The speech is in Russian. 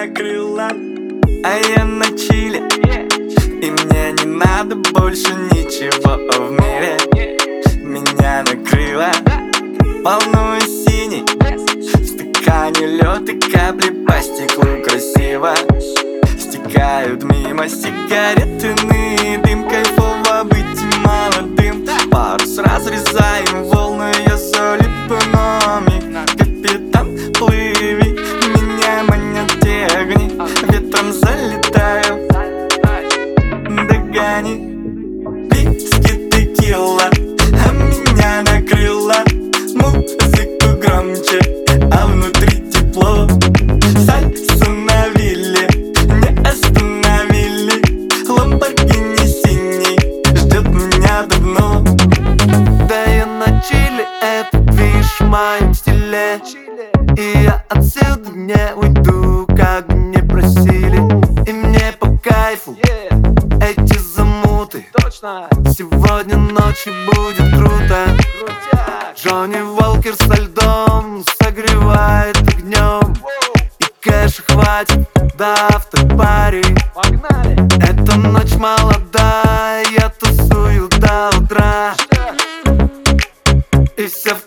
накрыла, а я на чиле, и мне не надо больше ничего в мире. Меня накрыло волной синий, в стакане лед и капли по стеклу красиво стекают мимо сигаретный дым. Кайфово быть молодым, парус разрезаем волны, я залип на миг. Капитан, плыви, меня манят те огни, ветром залетаю, догони. Виски, текила, а меня накрыло, музыку громче, а внутри тепло. Сальсу навели, не остановили, ламборгини синий ждет меня давно. Да я на чиле, это видишь в моем стиле, и я отсюда не уйду, как мне просили. И мне по кайфу эти замуты. Сегодня ночью будет круто. Джонни Уолкер со льдом согревает огнем, и кэша хватит до автопари. Эта ночь молодая, я тусую до утра, и все в